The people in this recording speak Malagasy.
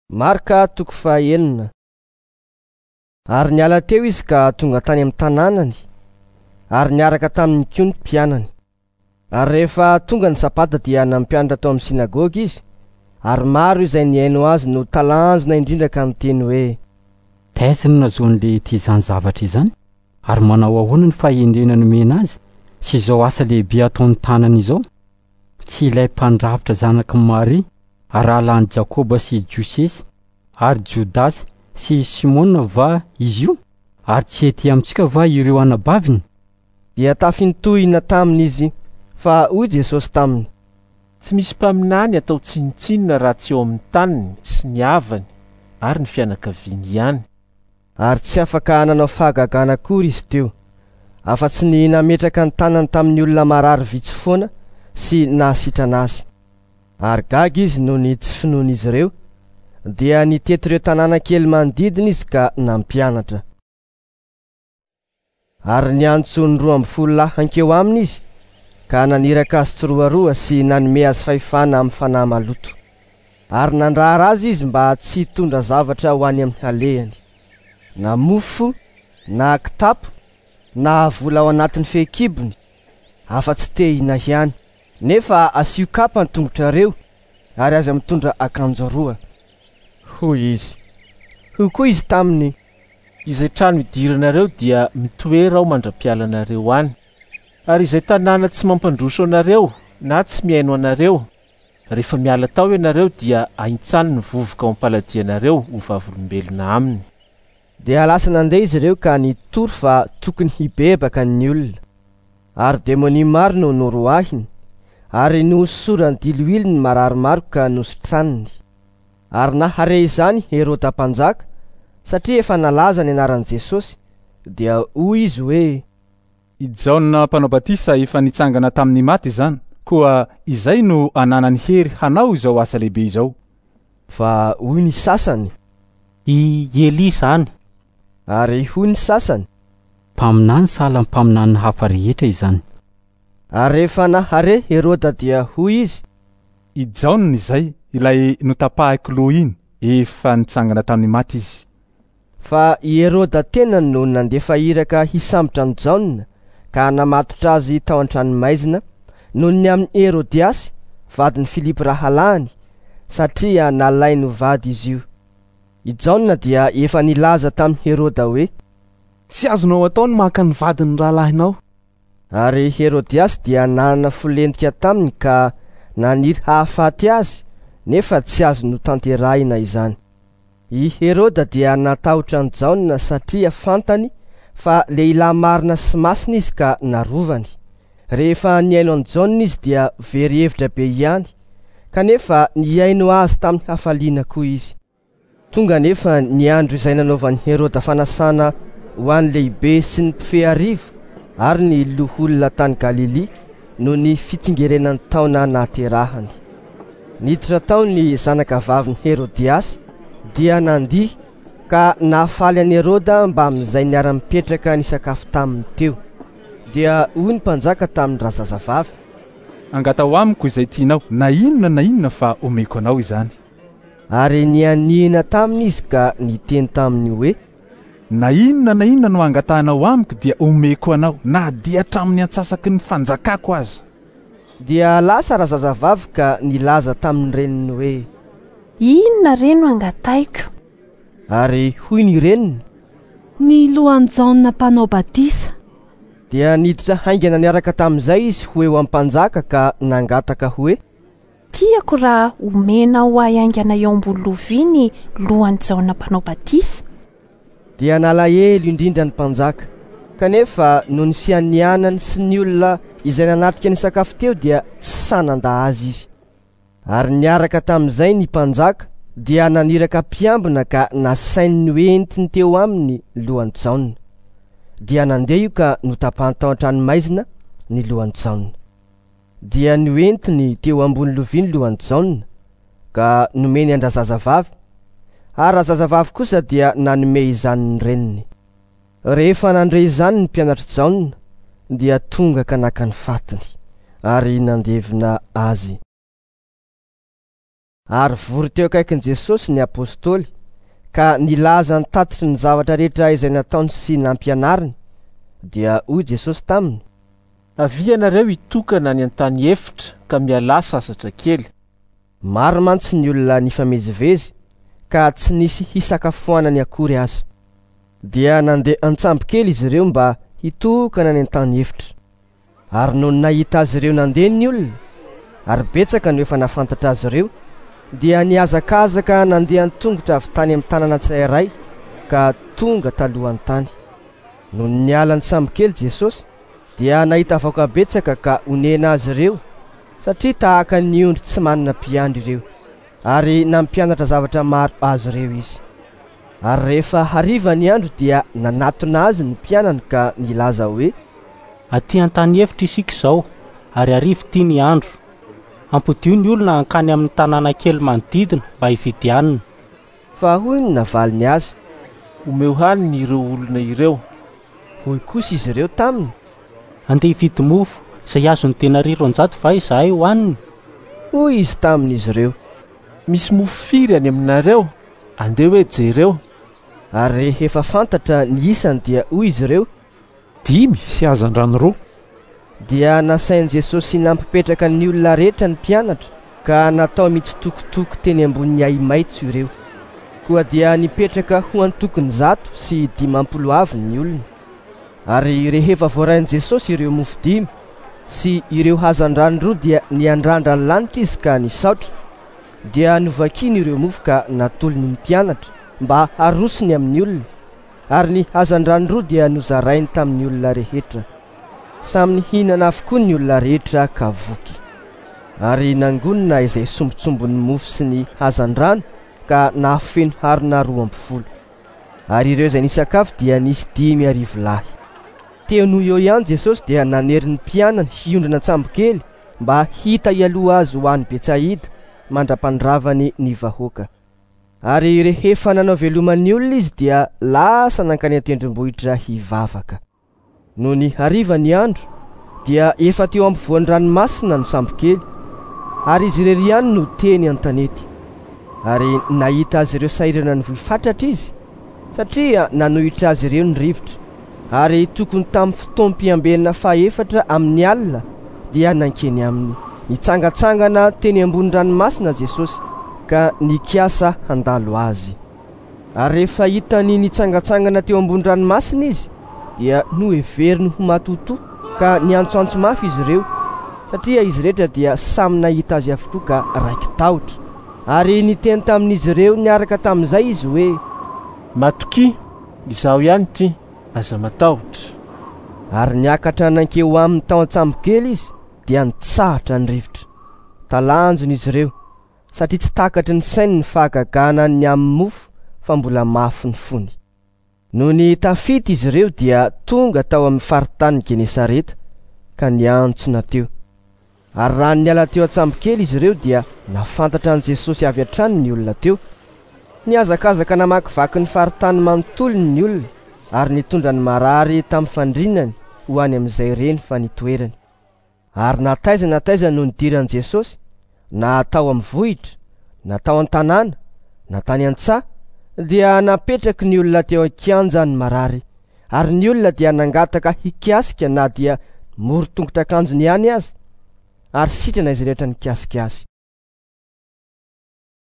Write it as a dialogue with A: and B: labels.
A: Marka toko fahaenina. Ary niala teo izy ka tonga tany amin'ny tanànany, ary niaraka tamin'ny koa ny mpianany. Ary rehefa tonga ny sabata dia nampianatra tao amin'ny sinagogy izy, ary maro izay nihaino azy no talanjona indrindra ka miteny hoe:
B: Taiza no nahazoan'le ity izany zavatra izany? Ary manao ahoana ny fahendrena nomena azy sy izao asa lehibe ataon'ny tanany izao? Tsy ilay mpandrafitra zanaky Maria, arahalany Jakoba sy Josesy, ary Jodasy sy Simona va izy io? Ary tsy ety amintsika va ireo anabaviny?
A: Dia tafintohina tamin'izy, fa hoy Jesosy taminy:
C: Tsy misy mpaminany atao tsinotsinona raha tsy eo amin'ny taniny sy ny havany ary ny fianakaviany ihany.
A: Ary tsy afaka nanao fahagagana akory izy teo, afa-tsy ny nametraka ny tanany tamin'ny olona marary vitsy foana sy nahasitrana azy. Ary gaga izy noho ny tsy finoan'izy ireo, dia nitety ireo tanàna kely manodidina izy ka nampianatra. Ary niantso ny 12 lahy hankeo aminy izy, ka naniraka azy tsiroaroa sy nanome azy fahefana amin'ny fanahy maloto. Ary nandrara azy izy mba tsy hitondra zavatra ho any amin'ny halehany, na mofo, na kitapo, na vola ao anatin'ny fehikibony, afa-tsy te hihina ihany, nefa asio kapa ny tongotrareo, ary aza mitondra akanjo roa. Hoy izy. Hoy koa izy taminy:
C: Izay trano idiranareo dia mitoera ao mandra-pialanareo any, ary izay tanàna tsy mampandroso anareo na tsy mihaino anareo, rehefa miala tao ianareo dia ahitsany ny vovoka ao am-paladianareo ho vavolombelona aminy.
A: Dia lasa nandeha izy ireo ka nitory fa tokony hibebaka ny olona. Ary demonia maro no noroahiny, ary nohosorany diloilony mararomaro ka nositraniny. Ary nahare izany Heroda mpanjaka, satria efa nalaza ny anaran'i Jesosy, dia hoy izy hoe:
D: I Jaona mpanao batisa efa nitsangana tamin'ny maty izany, koa izay no ananany hery hanao izao asa lehibe izao.
A: Fa hoy ny sasany:
E: I Elia izany.
A: Ary hoy ny sasany:
B: Mpaminany sahala amin'ny mpaminany hafa rehetra izany.
A: Ary rehefa nahare Heroda dia hoy izy:
D: I Jaona izay, ilay notapaha kiloa iny, efa nitsangana tamin'ny maty izy.
A: Fa i Heroda tena no nandefa iraka hisambotra ny Jaona, ka namatotra azy tao an-tranomaizina, noho ny amin'ny Herodiasy, vadin'ny Filipy rahalahiny, satria nalainy ho vady izy io. I Jaona dia efa nilaza tamin'i Heroda hoe:
F: Tsy azonao atao ny maka ny vadin'ny rahalahinao.
A: Ary Herodiasy dia nanana folendika taminy ka naniry hahafaty azy, nefa tsy azo no tanterahina izany. I Heroda dia natahotra ny Jaona satria fantany fa lehilahy marina sy masina izy ka narovany. Rehefa nihaino an' Jaona izy dia very hevitra be ihany, kanefa nihaino azy tamin'ny hafaliana koa izy. Tonga nefa ny andro izay nanaovan'i Heroda fanasana ho an'ny lehibe sy ny mpifeharivo ary ny loholona tany Galili noho ny fitsingerenan'ny taona nahaterahany. Niditra tao ny zanakavavin'i Herodiasy, dia nandihy ka nahafaly an'i Heroda mba amin'izay niara-mipetraka nisakafo taminy teo. Dia hoy ny mpanjaka tamin'ny razazavavy:
D: Angatao amiko izay tianao, na inona fa omeko anao izany.
A: Ary nianihina taminy izy ka niteny taminy hoe:
D: Na inona no angatahanao amiko dia omeko anao, na dia hatramin'ny antsasaky ny fanjakako aza.
A: Dia lasa razazavavy ka nilaza tamin'ny reniny hoe:
G: Inona reno angataiko?
A: Ary hoy ny reniny:
G: Ny lohan'i Jaona mpanao batisa.
A: Dia niditra haingana niaraka tamin'izay izy ho eo am-panjaka ka nangataka hoe:
G: Tiako raha omenao haingana eo ambony lovia ny lohan'i Jaona mpanao batisa.
A: Dia nalahelo indrindra ny mpanjaka, kanefa noho ny fianianany sy ny olona izay nanatrika ny sakafo teo dia tsy sananda azy izy. Ary niaraka tamin'izay ny mpanjaka dia naniraka mpiambina ka nasainy ho entiny teo aminy lohan'i Jaona. Dia nandeha io ka notapahany tao an-tranomaizina ny lohan'i Jaona. Dia noentiny teo ambony lovia ny lohan'i Jaona, ka nomeny an-drazazavavy, ary razazavavy kosa dia nanome izany ny reniny. Rehefa nandre izany ny mpianatra Jaona, dia tonga ka naka ny fatiny, ary nandevina azy. Ary vory teo akaikin'i Jesosy ny apôstôly ka nilaza ny tatitry ny zavatra rehetra izay nataony sy nampianariny. Dia hoy Jesosy taminy:
C: avy ianareo hitokana ny an-tany efitra ka miala sasatra kely.
A: Maro mantsy ny olona nifamezivezy ka tsy nisy hisakafoanany akory aza. Dia nandeha an-tsambokely izy ireo mba hitokana ny an-tany efitra. Ary no nahita azy ireo nandeha ny olona, ary betsaka no efa nafantatra azy ireo, dia niazakazaka nandeha an-tongotra avy tany amin'ny tanàna tsirairay ka tonga talohan'ny tany. No niala ny sambokely Jesosy, dia nahita vahoaka betsaka ka onena azy ireo, satria tahaka ny ondry tsy manana mpiandry ireo, ary nampianatra zavatra maro azy ireo izy. Ary rehefa hariva ny andro dia nanatona azy ny mpianany ka nilaza hoe:
E: aty an-tany efitra isika izao, ary arivo ty ny andro. Ampodio ny olona hankany amin'ny tanàna kely manodidina mba hividianana.
A: Fa hoy ny navaliny azy:
C: omeo haniny ireo olona ireo.
A: Hoy kosa izy ireo taminy:
E: andeha hividy mofo izay azony denari 200 va izahay hohaniny.
A: Hoy izy tamin'izy ireo:
C: misy mofo firy any aminareo? Andeha hoe jereo.
A: Ary efa fantatra ny isany dia hoy izy ireo:
F: 5 sy azan-drano 2.
A: Dia nasain'i Jesosy nampipetraka ny olona rehetra ny mpianatra ka natao mitsitokotoko teny ambonin'ny hay maitso ireo. Koa dia nipetraka ho antokony 100 sy 50 avy ny olona. Ary rehefa voarain'i Jesosy ireo mofo 5 sy ireo hazan-drano 2 dia niandrandra ny lanitra izy ka nisaotra. Dia novakiny ireo mofo ka natolony ny mpianatra mba harosony amin'ny olona, ary ny hazan-drano 2 dia nozarainy tamin'ny olona rehetra. Samy nihinana avokoa ny olona rehetra ka voky. Ary nangonina izay sombotsombon'ny mofo sy ny hazan-drano ka nahafeno harona 20. Ary ireo izay nisakafo dia nisy 5,000 lahy. Teo noho eo ihany Jesosy dia naneri ny mpianany hiondrina an-tsambokely mba hita ialoha azy ho an'ny Betsaida mandra-pandravany ny vahoaka. Ary rehefa nanao veloman'ny olona izy dia lasa nankany an-tendrombohitra hivavaka. No ny hariva ny andro dia efa teo ampovoan'ny ranomasina no sambokely, ary izy irery ihany no teny an-tanety. Ary nahita azy ireo sahirana ny vohifatratra izy, satria nanohitra azy ireo ny rivotra. Ary tokony tamin'ny fotoam-piambenana faha-4 amin'ny alina dia nankeny aminy. Nitsangatsangana teny ambony ranomasina Jesosy ka nikiasa handalo azy. Ary rehefa hitany nitsangatsangana teo ambony ranomasina izy dia noheveriny ho matoto ka niantsoantso mafy izy ireo, satria izy rehetra dia samy nahita azy avokoa ka raiky tahotra. Ary niteny tamin'izy ireo niaraka tamin'izay izy hoe:
C: matoki, izaho ihany ty, aza matahotra.
A: Ary niakatra nankeo amin'ny tao an-tsambokely izy dia nitsahatra ny rivotra. Talanjony izy ireo, satria tsy takatry ny sainy ny fahagagana ny amin'ny mofo fa mbola mafy ny fony. No ny tafita izy ireo dia tonga tao amin'ny faritany Genesareta ka niantsona teo. Ary raha niala teo an-tsambokely izy ireo dia nafantatra an' Jesosy avy hatrany ny olona teo. Niazakazaka namakivaky ny faritany manontolony ny olona, ary nitondra ny marary tamin'ny fandrinany ho any amin'izay reny fa nitoerany. Ary nataiza no nidiran'i Jesosy, na tao amin'ny vohitra, na tao an-tanàna, na tany an-tsaha, dia napetraky ny olona teo an-kianja ny marary, ary ny olona dia nangataka hikiasika na dia moro tongotra akanjony ihany aza, ary sitrana izy rehetra nikasika azy.